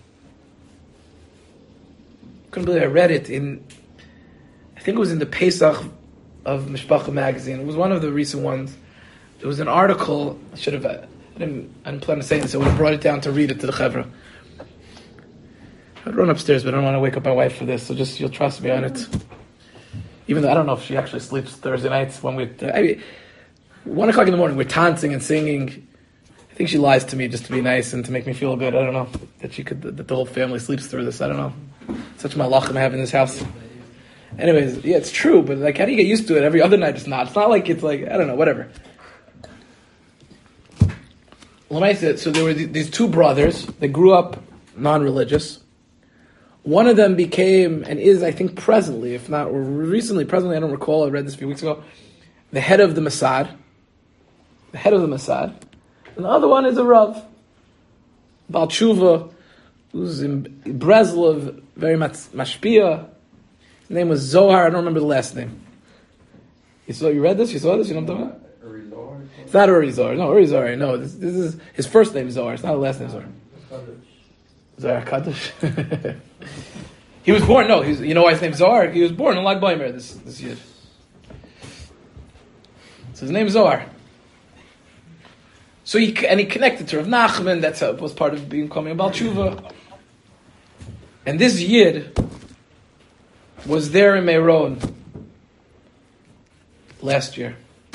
I couldn't believe I read it I think it was in the Pesach of Mishpacha magazine. It was one of the recent ones. There was an article. I didn't plan on saying this. I would have brought it down to read it to the Chevra. I'd run upstairs, but I don't want to wake up my wife for this, so just you'll trust me on it. Even though I don't know if she actually sleeps Thursday nights when 1 o'clock in the morning, we're dancing and singing. I think she lies to me just to be nice and to make me feel good. I don't know that the whole family sleeps through this. I don't know. Such malachim I have in this house. Anyways, yeah, it's true, but how do you get used to it? Every other night it's not. It's not like I don't know, whatever. So there were these two brothers. They grew up non-religious. One of them became, and is, I think, presently, if not recently, I don't recall, I read this a few weeks ago, the head of the Mossad. The head of the Mossad. And the other one is a Rav. Baal Tshuva, who's in Breslov, very much mashpia. His name was Zohar, I don't remember the last name. You read this? You saw this? You know what I'm talking about? It's not Uri Zohar. No, Uri Zohar. No, this is his first name Zohar. It's not the last name Zohar. Zohar Kaddish. He was born. No, you know why his name's Zohar? He was born in Lag Ba'omer this year. So his name is Zohar. So he connected to Rav Nachman. That's how it was part of becoming a Baal Tshuva. And this Yid was there in Meron last year.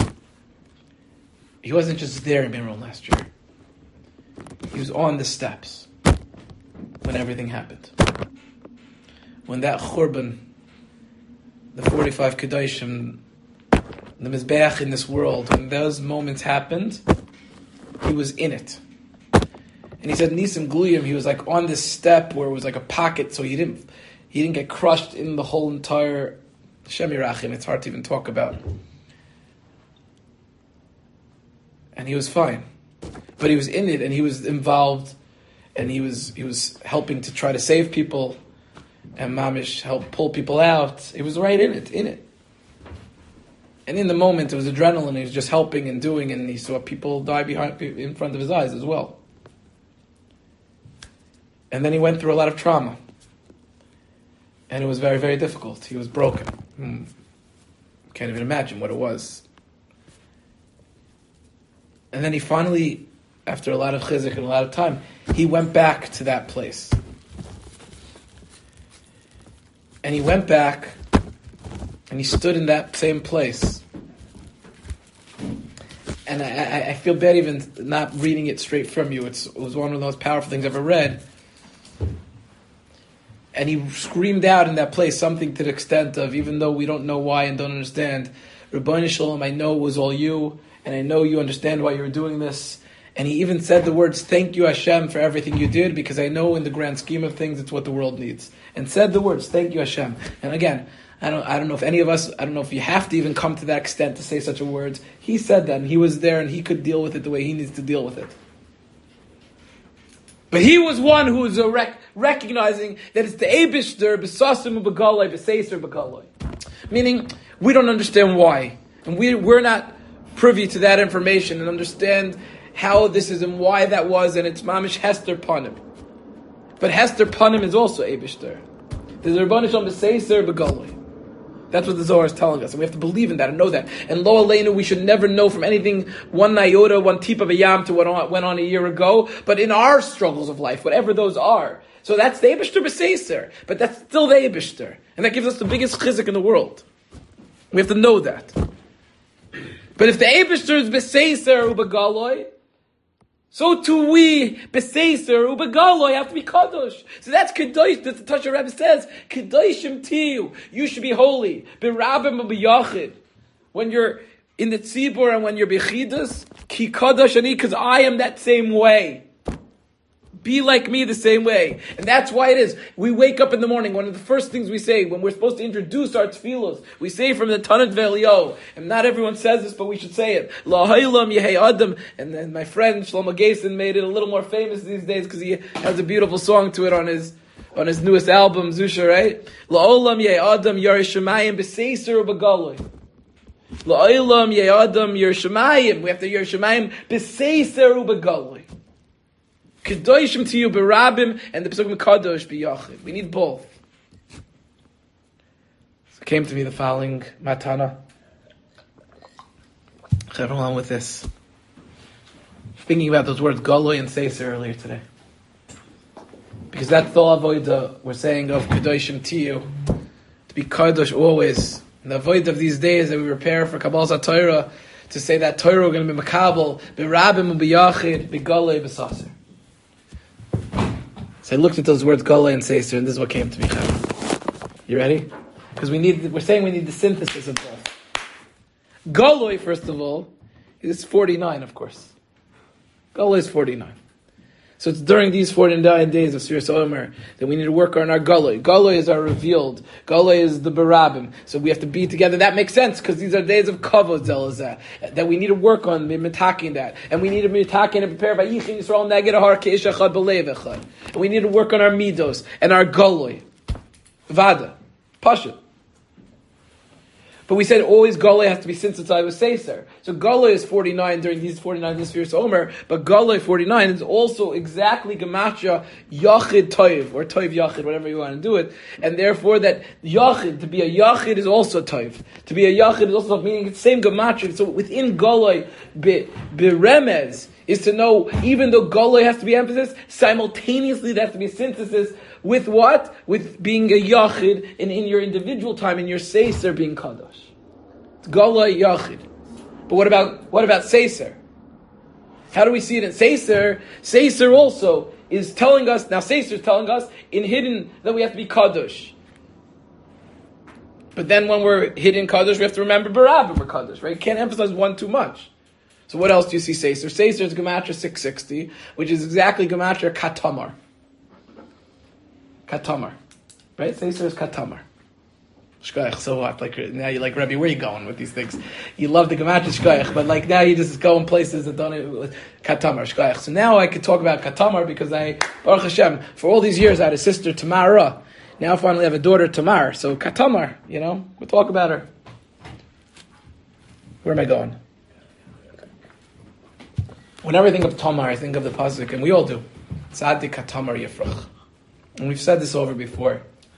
He wasn't just there in Meron last year. He was on the steps when everything happened. When that Churban, the 45 Kedoshim, the Mizbeach in this world, when those moments happened, he was in it. And he said, Nisim Gluyim, he was on this step where it was like a pocket, so he didn't get crushed in the whole entire Shem Yirachim. It's hard to even talk about. And he was fine. But he was in it, and he was involved, and he was helping to try to save people, and Mamish helped pull people out. He was right in it. And in the moment, it was adrenaline. He was just helping and doing, and he saw people die in front of his eyes as well. And then he went through a lot of trauma. And it was very, very difficult. He was broken. Can't even imagine what it was. And then he finally, after a lot of chizuk and a lot of time, he went back to that place. And he went back, and he stood in that same place. And I feel bad even not reading it straight from you. It was one of the most powerful things I've ever read. And he screamed out in that place something to the extent of, even though we don't know why and don't understand, Rabbeinu Shalom, I know it was all you, and I know you understand why you were doing this, And he even said the words, thank you Hashem for everything you did, because I know in the grand scheme of things, it's what the world needs. And said the words, thank you Hashem. And again, I don't know if any of us, I don't know if you have to even come to that extent to say such a words. He said that, and he was there, and he could deal with it the way he needs to deal with it. But he was one who was recognizing that it's the Eibishter, B'sasim B'galoi, B'seiser B'galoi. Meaning, we don't understand why. And we're not privy to that information and understand how this is and why that was, and it's Mamish Hester Panim. But Hester Panim is also Eibishter. There's Rabbanu Shalom B'seiser B'galoi. That's what the Zohar is telling us, and we have to believe in that and know that. And Lo Aleinu, we should never know from anything, one iota, one tip of a yam to what went on a year ago, but in our struggles of life, whatever those are. So that's the Eibishter B'seiser, but that's still the Eibishter. And that gives us the biggest chizik in the world. We have to know that. But if the Eibishter is B'seiser U'Begaloi, so too we, B'seiser U'Begaloi, have to be Kadosh. So that's Kadosh, that the Tasha Rebbe says, Kadoshim Tiyu, you should be holy. B'Rabim U'B'Yachid. When you're in the Tzibur and when you're B'Chidus, Ki Kadosh Ani, because I am that same way. Be like me the same way. And that's why it is. We wake up in the morning, one of the first things we say, when we're supposed to introduce our tefillos, we say from the Tanat Ve'Eliyahu, and not everyone says this, but we should say it. La'haylam Yehei Adam. And then my friend Shlomo Gayson made it a little more famous these days, because he has a beautiful song to it on his newest album, Zusha, right? La'olam Yehei Adam Yerishamayim B'seiser U'Begaloi. La'olam Yehei Adam Yerishamayim. We have to Yerishamayim B'seiser U'Begaloi. Kedoshim to you berabim, and the Pesukim Kadosh b'yachid. We need both. So it came to me the following matana. Along with this, thinking about those words Galoi and Seiser earlier today, because that's the avodah we're saying of Kedoshim to you, to be Kadosh always. And the avodah of these days that we prepare for Kabbalah Torah, to say that Torah we're going to be makabel berabim and b'yachid b'galoi b'saser. So I looked at those words, Gala and Seiser, and this is what came to me. You ready? Because we're saying we need the synthesis of both. Galoi, first of all, is 49, of course. Galoi is 49. So it's during these 49 days of Sfiras Omer that we need to work on our Galoi. Galoi is our revealed. Galoi is the Barabim. So we have to be together. That makes sense, because these are days of Kavod Zelazah, that we need to work on mitaking that. And we need to mitaking and prepare by Yichin Yisrael Neged Ahar Keish Echad B'Lev Echad. And we need to work on our Midos and our Galoi. Vada. Pasha. But we said always Galoi has to be synthesized with Seiser. So Galoi is 49 during these 49 this Sfiras Omer, but Galoi 49 is also exactly Gematria Yachid Toiv, or Toiv Yachid, whatever you want to do it. And therefore that Yachid, to be a Yachid is also Toiv. To be a Yachid is also meaning it's the same Gematria. So within Galoi, Beremez, is to know, even though Galoi has to be emphasis, simultaneously there has to be synthesis with what? With being a Yachid in your individual time, in your Seiser being Kadosh. It's Galoi Yachid. But what about Seiser? How do we see it in Seiser? Seiser also is telling us, now Seiser is telling us in hidden that we have to be Kadosh. But then when we're hidden Kadosh, we have to remember Barabim or Kadosh, right? You can't emphasize one too much. So what else do you see Seiser? Seiser is Gematria 660, which is exactly Gematria Katamar. Katamar. Right? Seiser is Katamar. Shkoyach, so what? Like, now you're like, Rebbe, where are you going with these things? You love the Gematria Shkoyach, but like now you just go in places that don't Katamar, Shkoyach. So now I could talk about Katamar because Baruch Hashem, for all these years I had a sister, Tamara. Now I finally have a daughter, Tamar. So Katamar, we'll talk about her. Where am I going? Whenever I think of Tamar, I think of the pasuk, and we all do. Tzadik Katamar Yifrach. And we've said this over before.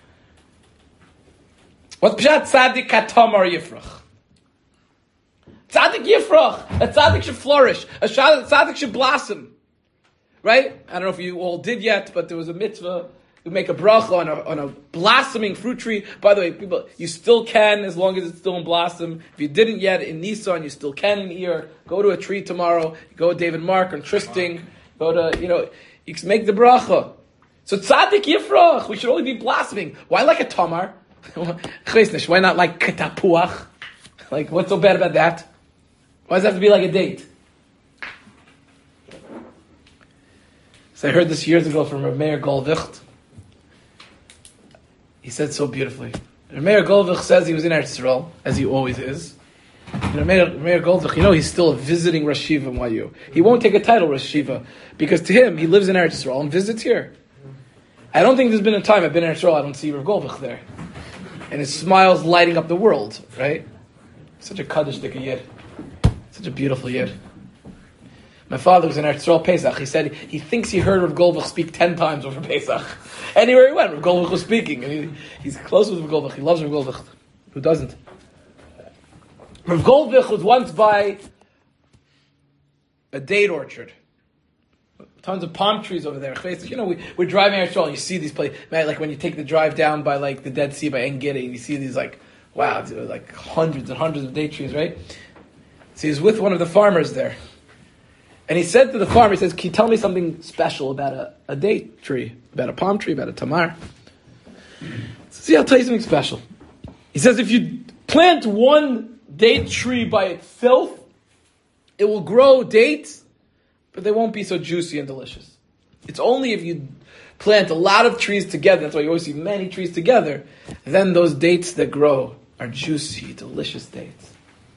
What's Pshat Tzadik Katamar Yifrach? Tzadik Yifrach. A tzadik should flourish. A tzadik should blossom. Right? I don't know if you all did yet, but there was a mitzvah. We make a bracha on a blossoming fruit tree. By the way, people, you still can as long as it's still in blossom. If you didn't yet in Nisan, you still can in Iyar. Go to a tree tomorrow. Go with David Mark and Tristing. Go to, you can make the bracha. So tzaddik yifrach. We should only be blossoming. Why like a tamar? Why not like ketapuach? Like, what's so bad about that? Why does it have to be like a date? So I heard this years ago from Rav Meir Goldvicht. He said so beautifully. Rav Meir Goldvicht says he was in Eretz Yisrael, as he always is. Rav Meir Goldvicht, he's still a visiting Rosh Yeshiva in YU. He won't take a title Rosh Yeshiva, because to him, he lives in Eretz Yisrael and visits here. I don't think there's been a time I've been in Eretz Yisrael, I don't see Rav Goldvicht there. And his smile's lighting up the world, right? Such a kaddish dik yid. Such a beautiful yid. My father was in Eretz Yisrael Pesach. He said he thinks he heard Rav Goldvicht speak 10 times over Pesach. Anywhere he went, Rav Goldvicht was speaking. And he's close with Rav Goldvicht. He loves Rav Goldvicht. Who doesn't? Rav Goldvicht was once by a date orchard. Tons of palm trees over there. We're driving Eretz Yisrael and you see these places. Like when you take the drive down by like the Dead Sea by En Gedi, and you see these like hundreds and hundreds of date trees, right? So he was with one of the farmers there. And he said to the farmer, he says, can you tell me something special about a date tree, about a palm tree, about a tamar? See, I'll tell you something special. He says, if you plant one date tree by itself, it will grow dates, but they won't be so juicy and delicious. It's only if you plant a lot of trees together, that's why you always see many trees together, then those dates that grow are juicy, delicious dates.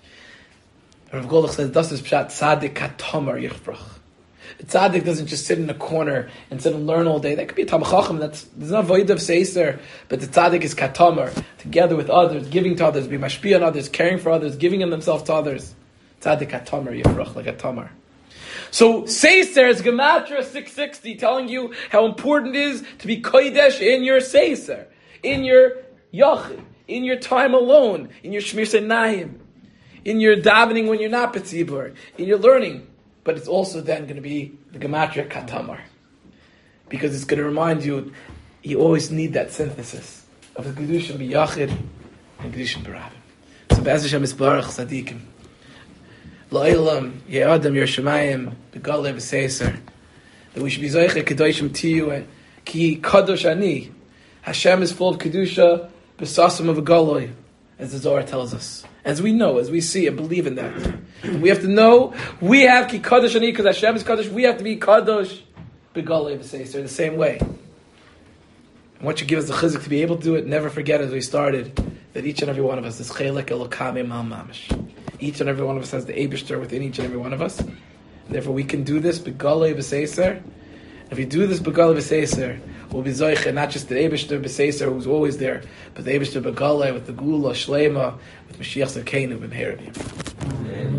Rav Goldvicht says, "Das is pshat tzaddik katomar yichbrach." A tzaddik doesn't just sit in a corner and sit and learn all day. That could be a Talmid Chacham. There's no void of seiser, but the tzaddik is katomar, together with others, giving to others, being mashpia on others, caring for others, giving in themselves to others. Tzaddik katomar yichbrach, like a tamar. So seiser is Gematria 660, telling you how important it is to be kodesh in your seiser, in your yachid, in your time alone, in your shmir senayim, in your davening when you're not betzibur, in your learning. But it's also then going to be the Gematria Katamar. Because it's going to remind you always need that synthesis of the Kedushin B'Yachid and Kedushin B'Rabim. So Be'ez Hashem Yisbarach Tzadikim. La'ilam, Ye'adam Yershamayim, B'Galei B'Seiser. That we should be Zoiche Kedoshim Tiyu, Ki Kadosh Ani. Hashem is full of Kedusha, B'Sasam of a Galoi, as the Zohar tells us. As we know, as we see and believe in that. And we have to know, we have Ki Kadosh Ani, because Hashem is Kadosh, we have to be Kadosh B'Galei B'Seiser, the same way. And what you give us the chizuk to be able to do it, never forget as we started, that each and every one of us is Chelek Elokam Mal Mamish. Each and every one of us has the Eibishter within each and every one of us. And therefore we can do this B'Galei B'Seiser. If we do this B'Galei B'Seiser, we'll be Zoiche, not just the Eibishter B'Seiser who's always there, but the Eibishter B'Galei with the Gula, Shlema, with Mashiach Zakenu, B'Mherabim.